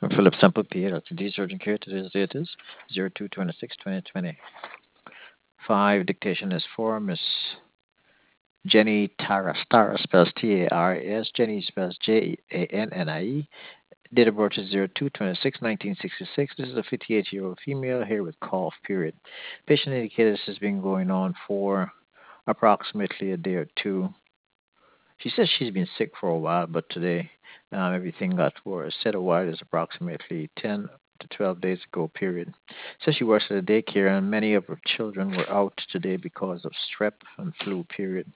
Philip Sample PA, today's urgent care. Today's date is 02/26/2020. 5. Dictation is for Miss Jenny Taras. Taras spells Taras. Jenny spells Jannie. Date of birth is 02/26/1966. This is a 58-year-old female here with cough, period. Patient indicated this has been going on for approximately a day or two. She says she's been sick for a while, but today everything got worse. Said a while is approximately 10 to 12 days ago, period. Says she works at a daycare and many of her children were out today because of strep and flu, period.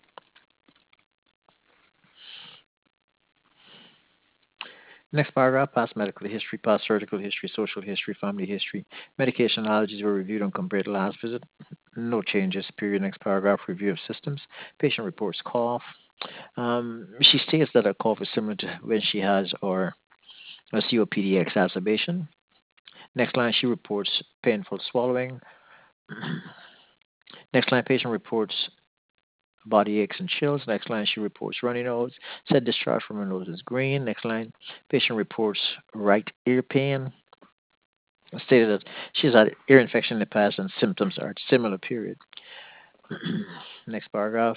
Next paragraph, past medical history, past surgical history, social history, family history. Medication allergies were reviewed and compared to last visit. No changes, period. Next paragraph, review of systems. Patient reports cough. She states that her cough is similar to when she has or a COPD exacerbation. Next line, she reports painful swallowing. Next line, patient reports body aches and chills. Next line, she reports runny nose. Said discharge from her nose is green. Next line, patient reports right ear pain. Stated that she's had ear infection in the past and symptoms are similar, period. Next paragraph.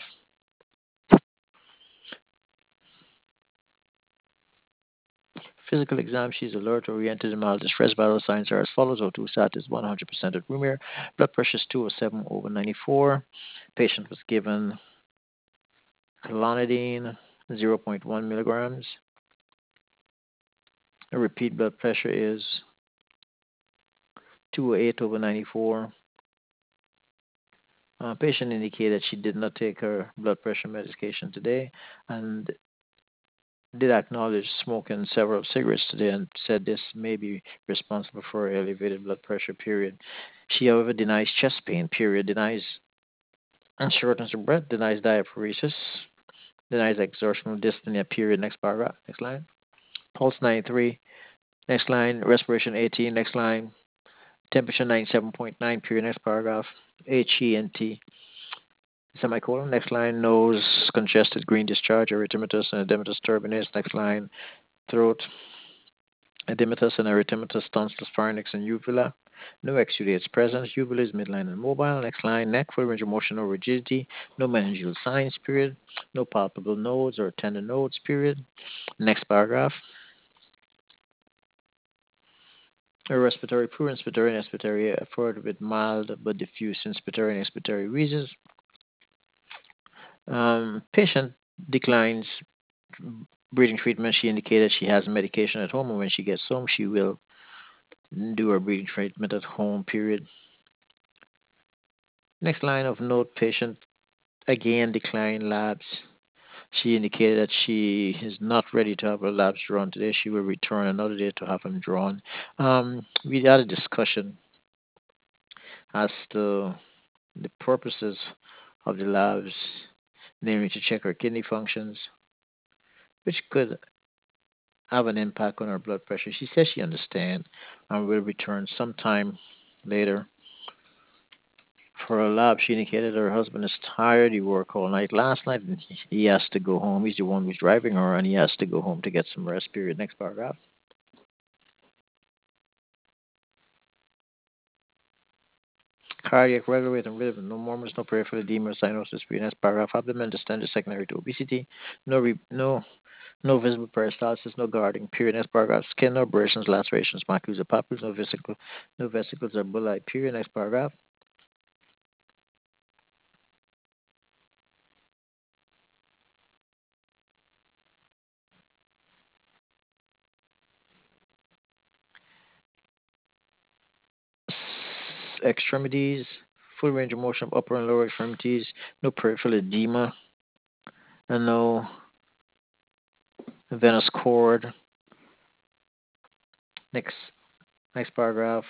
Physical exam, she's alert, oriented, and mild distress. Vital signs are as follows. O2 sat is 100% at room air. Blood pressure is 207 over 94. Patient was given clonidine, zero point 0.1 milligrams. The repeat blood pressure is 208 over 94. Patient indicated she did not take her blood pressure medication today and did acknowledge smoking several cigarettes today and said this may be responsible for her elevated blood pressure, period. She, however, denies chest pain, period, denies shortness of breath, denies diaphoresis, denies exertional dyspnea, period. Next paragraph, next line. Pulse 93, next line. Respiration 18, next line. Temperature 97.9, period. Next paragraph. HENT, semicolon. Next line. Nose congested, green discharge, erythematous and edematous turbinate. Next line. Throat edematous and erythematous tonsils, pharynx, and uvula. No exudates present. Uvula is midline and mobile. Next line. Neck, full range of motion, no rigidity. No meningeal signs, period. No palpable nodes or tender nodes, period. Next paragraph. A respiratory, poor inspiratory, and expiratory effort with mild but diffuse inspiratory and expiratory wheezes. Patient declines breathing treatment. She indicated she has medication at home, and when she gets home, she will do her breathing treatment at home, period. Next line of note, patient again declined labs. She indicated that she is not ready to have her labs drawn today. She will return another day to have them drawn. We had a discussion as to the purposes of the labs, namely to check her kidney functions, which could have an impact on her blood pressure. She says she understands and will return sometime later. For her lab, she indicated her husband is tired. He worked all night last night, and he has to go home. He's the one who's driving her, and he has to go home to get some rest. Period. Next paragraph. Cardiac regular rate and rhythm. No murmurs, no peripheral edema, cyanosis. Period. Next paragraph. Abdomen distended secondary to obesity. No visible peristalsis, no guarding. Period. Next paragraph. Skin, no abrasions, lacerations, macules, or papules. No vesicles or bullae. Period. Next paragraph. Extremities, full range of motion of upper and lower extremities, no peripheral edema, and no venous cord. Next, next paragraph.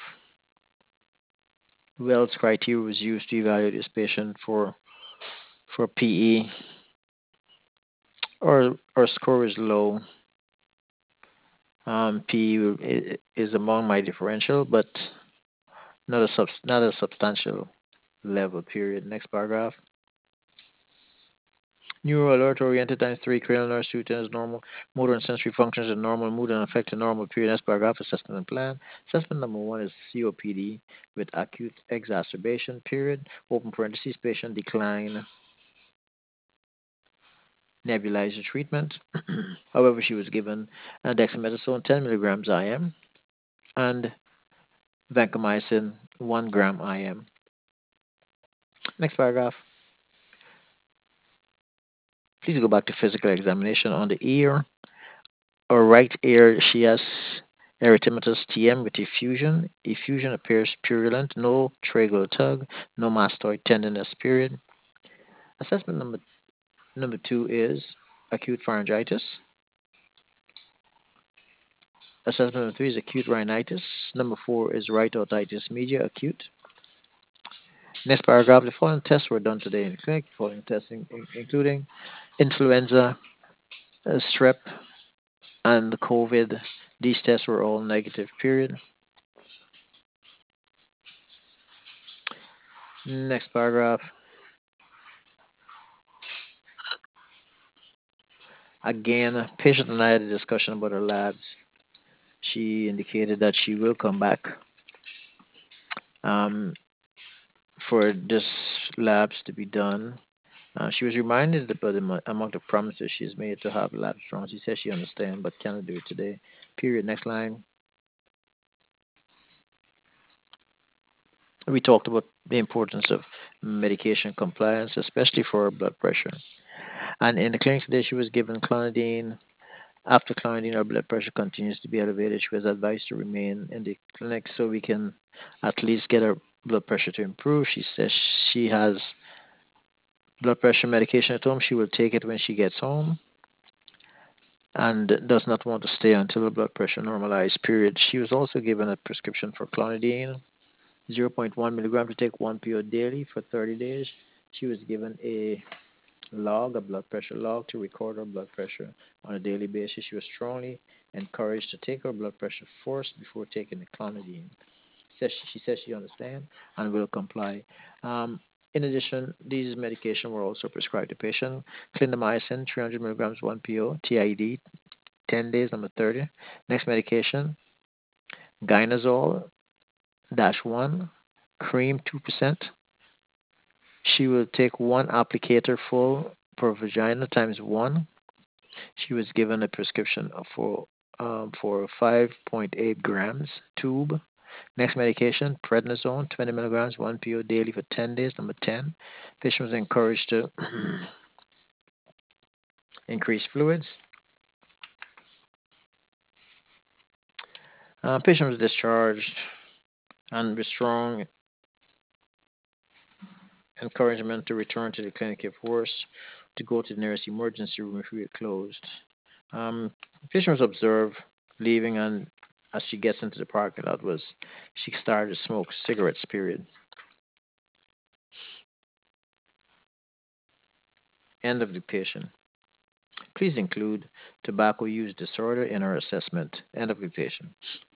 Wells criteria was used to evaluate this patient for PE. Or score is low. PE is among my differential, but not a substantial level. Period. Next paragraph. Neuro alert oriented times 3, cranial nerve 2, is normal. Motor and sensory functions are normal. Mood and affected normal. Period. Next paragraph, assessment and plan. Assessment number 1 is COPD with acute exacerbation. Period. Open parentheses, patient decline nebulizer treatment. However, she was given dexamethasone 10 milligrams IM and vancomycin 1 gram IM. Next paragraph. Please go back to physical examination on the ear. Or right ear, she has erythematous TM with effusion. Effusion appears purulent, no tragal tug, no mastoid tenderness, period. Assessment number 2 is acute pharyngitis. Assessment number 3 is acute rhinitis. Number 4 is right otitis media, acute. Next paragraph, the following tests were done today in the clinic. The following testing including influenza, strep, and COVID. These tests were all negative, period. Next paragraph. Again, patient and I had a discussion about her labs. She indicated that she will come back um, for this labs to be done. She was reminded about the amount of promises she's made to have labs drawn. She says she understands but cannot do it today. Period. Next line. We talked about the importance of medication compliance, especially for blood pressure. And in the clinic today, she was given clonidine. After clonidine, her blood pressure continues to be elevated. She was advised to remain in the clinic so we can at least get her blood pressure to improve. She says she has blood pressure medication at home. She will take it when she gets home and does not want to stay until her blood pressure normalized. Period. She was also given a prescription for clonidine, zero point 0.1 milligram to take 1 PO daily for 30 days. She was given a blood pressure log to record her blood pressure on a daily basis. She was strongly encouraged to take her blood pressure first before taking the clonidine. She says she understands and will comply. In addition, these medications were also prescribed to patient. Clindamycin, 300 milligrams, 1 PO, TID, 10 days, number 30. Next medication, Gynazole, dash 1, cream, 2%. She will take one applicator full per vagina times 1. She was given a prescription for 5.8 grams tube. Next medication, prednisone, 20 milligrams, 1 PO daily for 10 days. Number 10, patient was encouraged to increase fluids. Patient was discharged and with strong encouragement to return to the clinic if worse, to go to the nearest emergency room if we were closed. Patient was observed leaving, and as she gets into the parking lot, she started to smoke cigarettes. Period. End of the patient. Please include tobacco use disorder in our assessment. End of the patient.